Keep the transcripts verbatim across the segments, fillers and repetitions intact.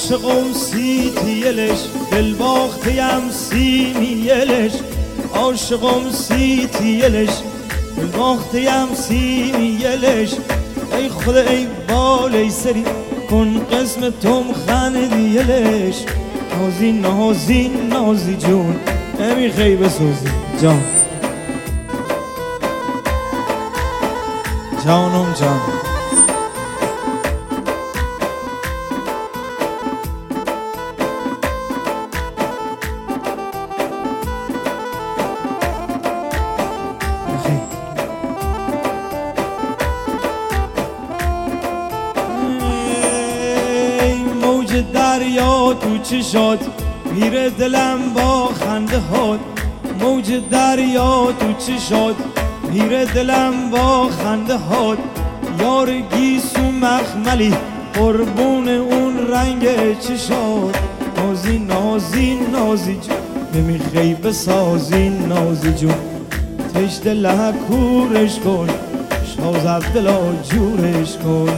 عاشقم سیتیلش دل باختیم سیمیلش عاشقم سیتیلش دل باختیم سیمیلش ای خدا ای بال ای سری کن قسم توم خندیلش نازی نازی نازی جون نمیخوای بسوزی جان جانم جان موج دریا تو چشات میره دلم با خنده هات موج دریا تو چشات میره دلم با خنده هات یار گیسو مخملی قربون اون رنگ چشات نازی نازی نازی جون نمیخوای بسازی نازی جون تش دل کورش کن شازد دلا جورش کن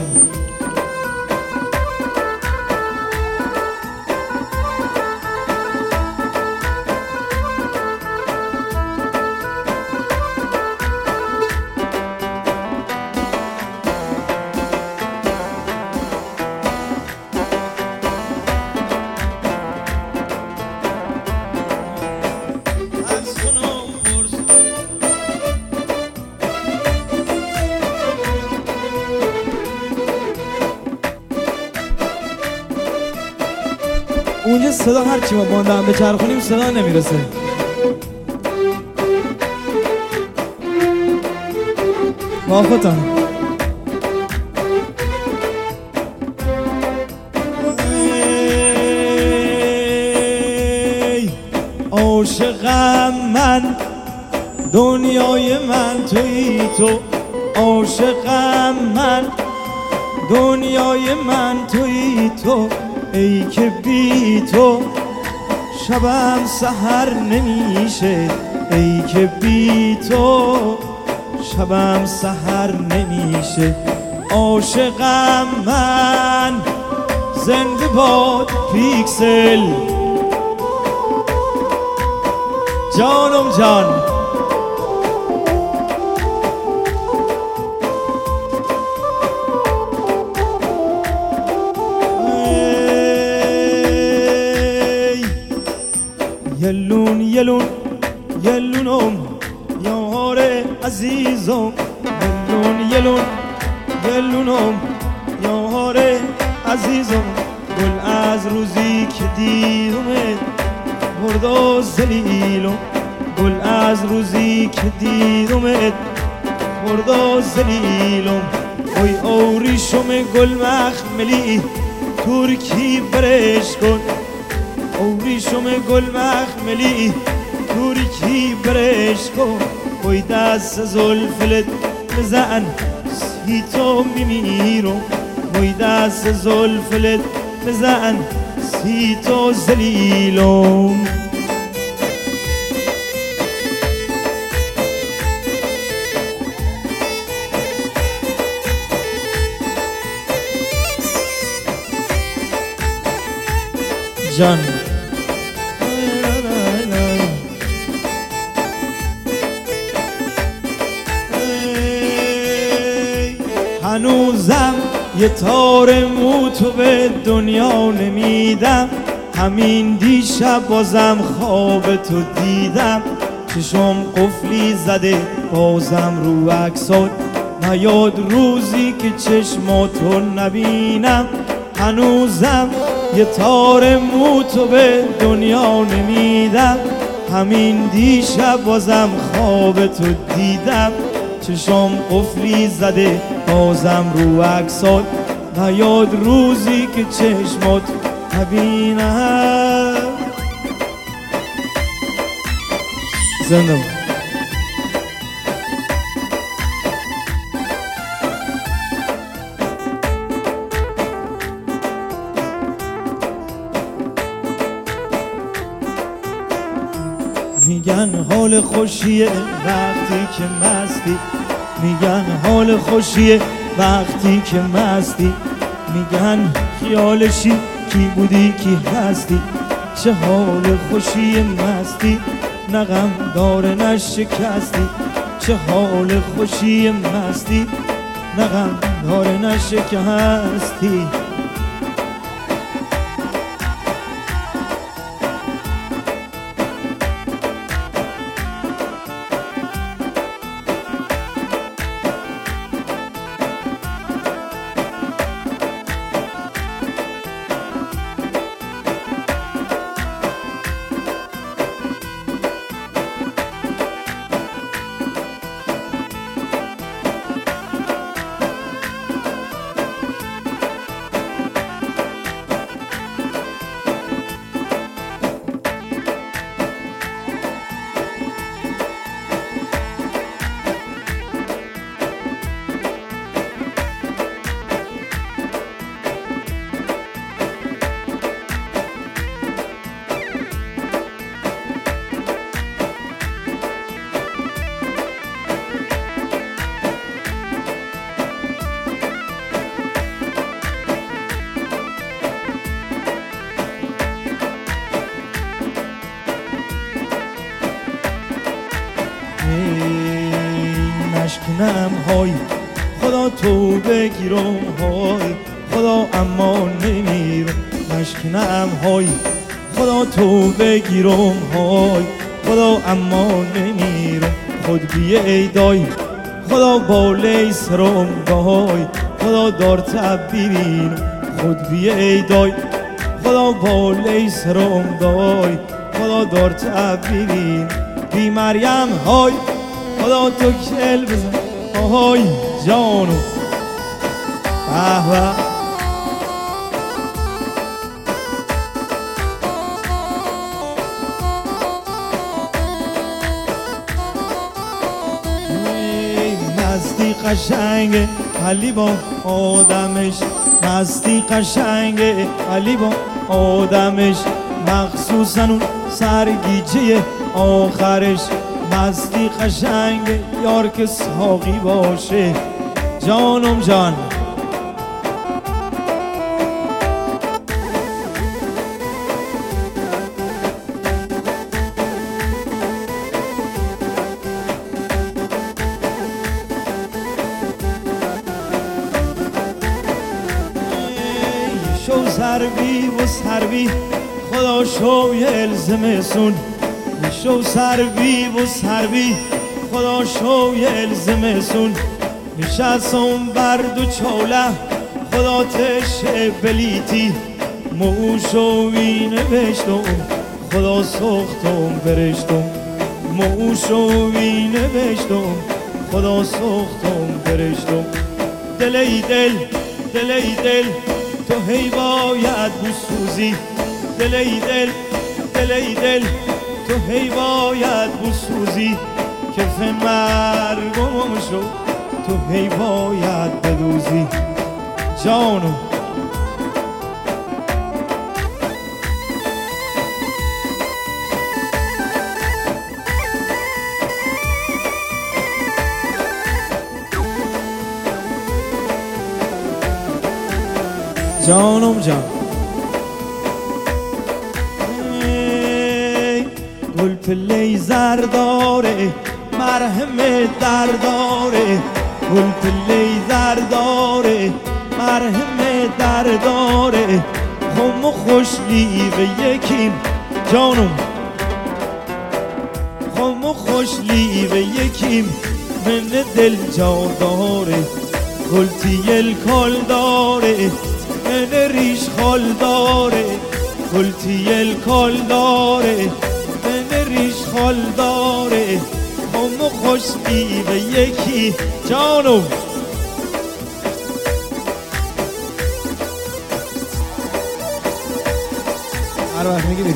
اونجا صدا هرچی ما باندم به چرخونیم صدا نمیرسه با خودتان عاشقم من دنیای من توی تو عاشقم من دنیای من توی تو ای که بی تو شبم سحر نمیشه ای که بی تو شبم سحر نمیشه عاشقم من زنده باد پیکسل جانم جان یلون یلون یلونم یار عزیزم یلون یلون یلونم یار عزیزم گل از روزی که دیدمت مرد زلیلم گل از روزی که دیدمت مرد زلیلم وای اوریشم گل مخملی ترکی برش کن اوریشم گل مخملی ترکی برش کن وای دست زلفلت بزن سی تو میمیرم وای دست زلفلت بزن سی تو زلیلم جان هنوزم یه تار موتو به دنیا نمیدم همین دیشب بازم خواب تو دیدم چشم قفلی زده بازم رو عکسات نیاد روزی که چشماتو نبینم هنوزم یه تار موتو به دنیا نمیدم همین دیشب بازم خواب تو دیدم چشم قفلی زده بازم رو عکسات نیاد روزی که چشمات نبینم زنده میگن حال خوشیه وقتی که مستی میگن حال خوشیه وقتی که مستی میگن خیالشی کی بودی کی هستی، چه حال خوشی مستی، نه غم داره نه شکستی، چه حال خوشی مستی، نه غم داره نه شکستی. نشکنم های خدا تو بگیرم های خدا اما نمیرم، نشکنم های خدا تو بگیرم های خدا اما نمیرم، خود بیه دای خدا بالی سرم دای خدا دار تب ببینم، خود بیه دای خدا بالی سرم دای خدا دار تب ببینم. بی مریم های خدا تو کل بزن آهای جانو به به. مستی قشنگه علی با آدمش، مستی قشنگه علی با آدمش، مخصوصا اون سرگیجه آخرش، مستی قشنگه یار که ساقی باشه جانم جان. شو سربی و سربی خدا شو یلزم سون، شو سربی و سربی خدا شو یلزم سون، نشستم بر دو چوله خدا تشه بلیتی، موشوی نوشتم خدا سختم برشتم، موشوی نوشتم خدا سختم برشتم. دلی دل دلی دل تو هی باید بسوزی، دلی دل دلی دل تو هی باید بسوزی، کف مرگم شو تو هی باید بدوزی جانو. جانم جان گل پلی زرداره مرهم درداره، گل پلی زرداره مرهم درداره، خم و خوشلی به یکیم جانم، خم و خوشلی به یکیم من دل جا داره، گل تیل کل داره من ریش خال داره، گل تیل کل داره من ریش خال داره، خم و خوشلی به یکی جانم. هر وقت میگیری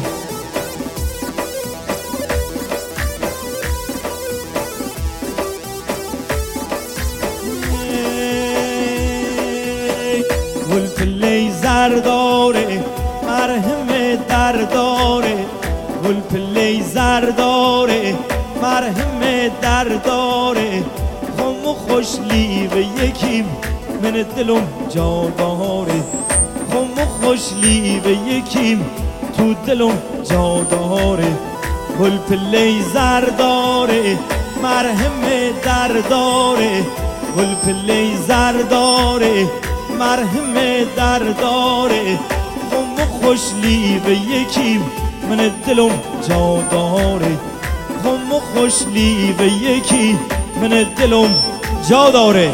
گل پلی زرداره مرهم درداره، گل پلی زرداره مرهم درداره، خم و خوشلی به یکیم من دلم جا داره، خم و خوشلی به یکیم تو دلم جا داره گل پله زرداره مرهم درداره گل پله زرداره مرهم درداره خم خوشلی به یکیم من دلم جا داره خم خوشلی به یکی من دلم جا داره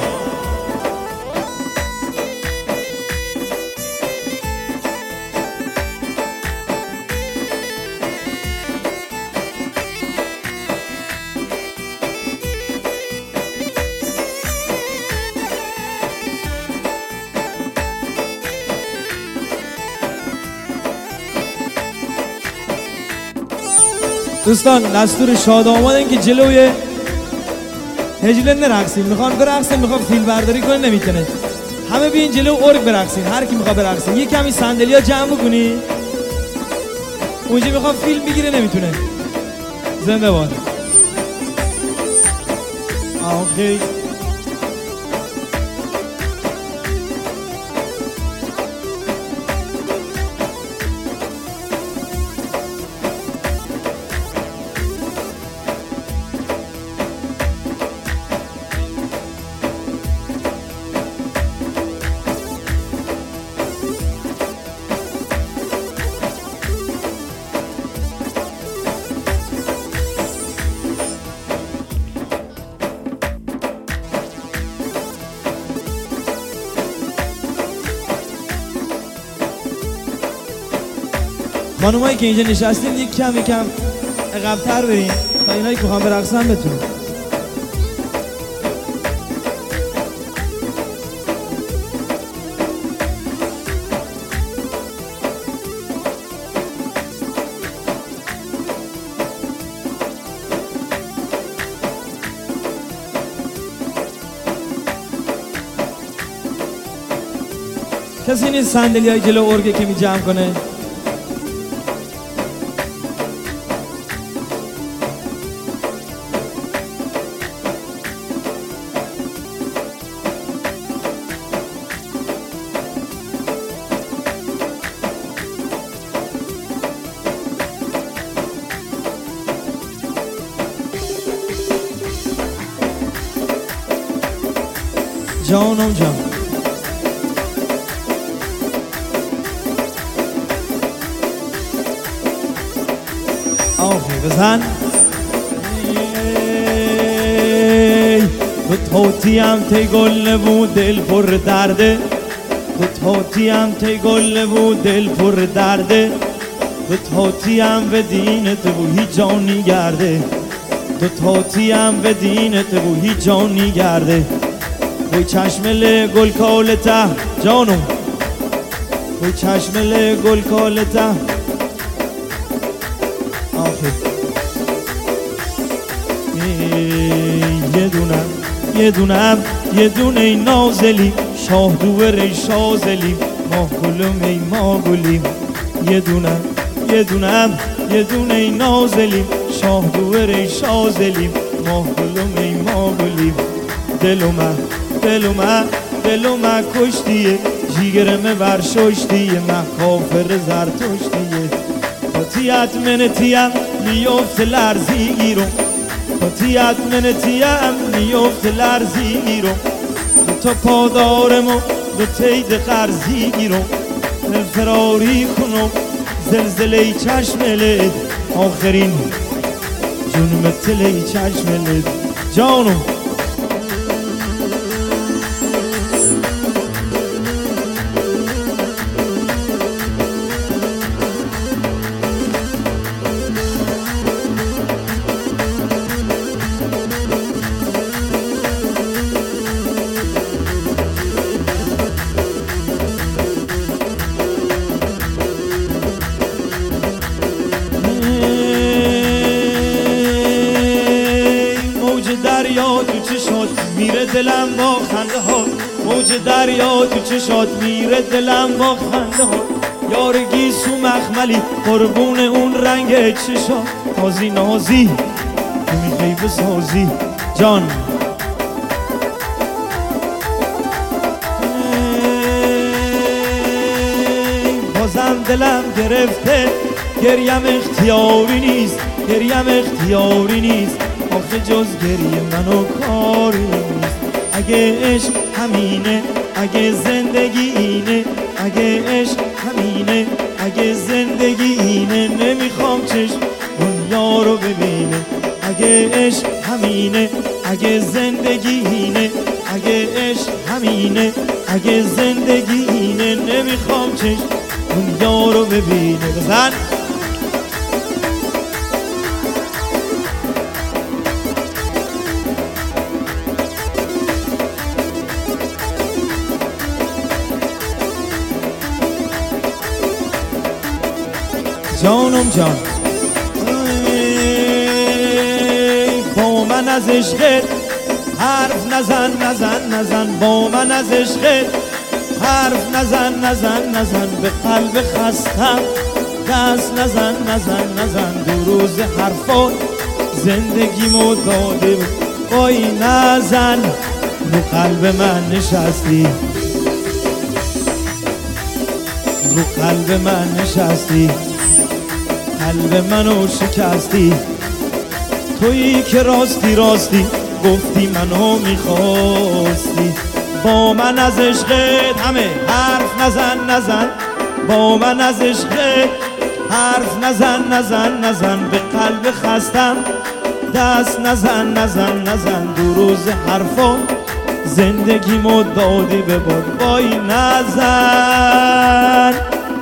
دوستان دستور شاد آمدن که جلوی هجله نرقصین میخوان برقصین میخوان فیلم برداری کنه نمیتونه همه بیین جلو ارگ برقصین هر کی میخواد برقصین یه کمی صندلی‌ها جمع بکنی اونجا میخواد فیلم بگیره نمیتونه زنده باد آخی خانومایی که اینجا نشستین یک کم یک کم عقب‌تر برین تا اینایی که میخوان برقصن بتونن کسی نیست صندلی‌های جلو ارگه که می جمع کنه جانم جان آخی بزن تو توتیم تی گل نبود دل پر درده تو توتیم تی گل نبود دل پر درده تو توتیم به دینت و هیچ جانی گرده تو توتیم به دینت و هیچ جانی گرده وی چشمل گل کالته جانم وی چشمل گل کالته آخه یه دونم یه دونم یه دونه نازلی شاه دوره شازلی ماه گلم ای ماه گلیم یه دونم یه دونم یه دونه نازلی شاه دوره شازلی ماه گلم ای ماه گلیم دلومه دلومه دلومه کشتیه جیگرمه برششتیه من کافر زرتشتیه پاتیت من تیم میفت لرزی گیرم پاتیت من تیم میفت لرزی گیرم دو تا پادارم و دو تید قرضی گیرم دل فراری کنم زلزله چشملت آخرین جنوم تله چشملت جانم دریا تو چشات میره دلم با خنده ها موج دریا تو چشات میره دلم با خنده ها یار گیسو مخملی قربون اون رنگ چشات نازی نازی تو میخوای بسازی جان دلم گرفته، گریم اختیاری نیست، گریم اختیاری نیست، آخه جز گریه منو کاری نیست. اگه عشق همینه، اگه زندگی اینه، اگه عشق همینه، اگه زندگی اینه، نمیخوام چشم دنیا رو ببینه. اگه عشق همینه، اگه زندگی اینه، اگه عشق همینه، اگه زندگی اینه، نمیخوام چشم دنیا رو ببینه. بزن جانم جان، با من از عشقت حرف نزن نزن نزن، با من از عشقت حرف نزن نزن نزن، به قلب خستم دست نزن نزن نزن. دو روز حرفات زندگیمو داده بود، وای نزن، رو قلب من نشستی، رو قلب من نشستی، قلب منو شکستی. تویی که راستی راستی گفتی منو میخواستی. با من از عشقت همه حرف نزن نزن، با من از عشقت حرف نزن نزن نزن، به قلب خستم دست نزن نزن نزن. دو روز حرفا زندگیمو دادی به باد، وای نزن.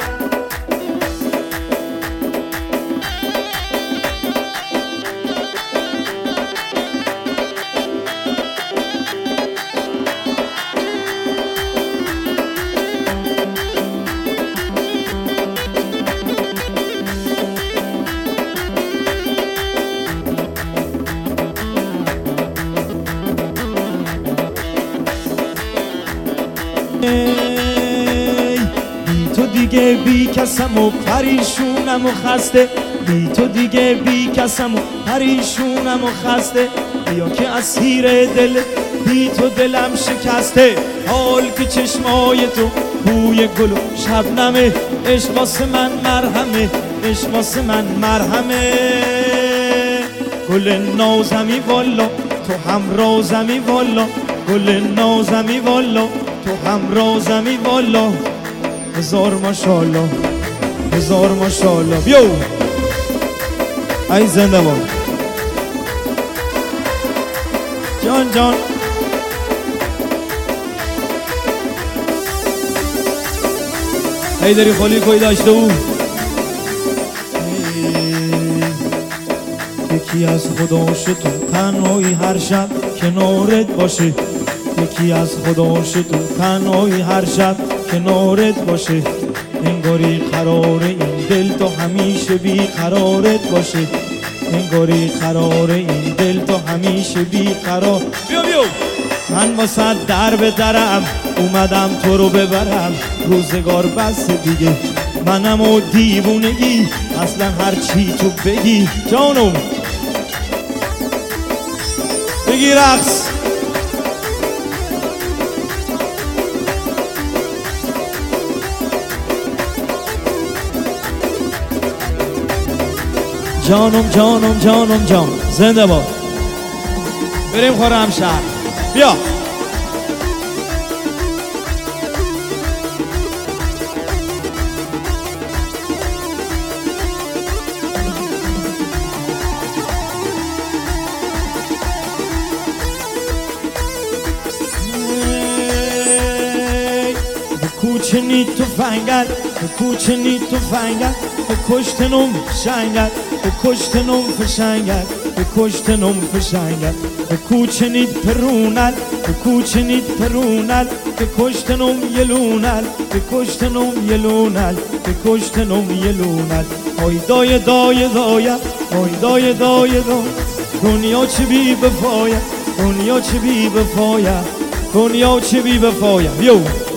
بی تو دیگه بی کسم و پریشونم و خسته، بی تو دیگه بی کسم و پریشونم و خسته. بیا که اسیر دل بی تو دلم شکسته، حال که چشمای تو بوی گل و شبنمه. عشق واسه من مرهمه، عشق واسه من مرهمه. گل نازمی والا تو هم رازمی والا، گل نازمی والا تو هم رازمی والا. هزار ماشالله، هزار ماشالله. بیو ای زنده باد جان جان. ای داری خالی کوی داشته او، یکی از خدا شد تو تنهایی هر شب کنارت باشه، یکی از خدا شد تو تنهایی هر شب کنارت باشه. انگاری قرار این دل تو همیشه بی قرارت باشه، انگاری قرار این دل تو همیشه بی قرار. بیو بیو من واسه در به درم اومدم تو رو ببرم، روزگار بس دیگه منم و دیوونگی، اصلا هر چی تو بگی جانم بگی رقص. جانم جانم جانم جان زنده باد. بریم خرمشهر بیا. کوچنی تو فنگر، کوچنی تو فنگر، کشتنم شنگر، کشتنم فشنگر، کشتنم فشنگر. کوچنید پرونل، کوچنید پرونل، کشتنم یلونل، کشتنم یلونل، کشتنم یلونل. آی دای دای دای، آی دای دای دای. دنیا چی بی بفایا، دنیا چی بی بفایا، دنیا چی بی بفایا. بیو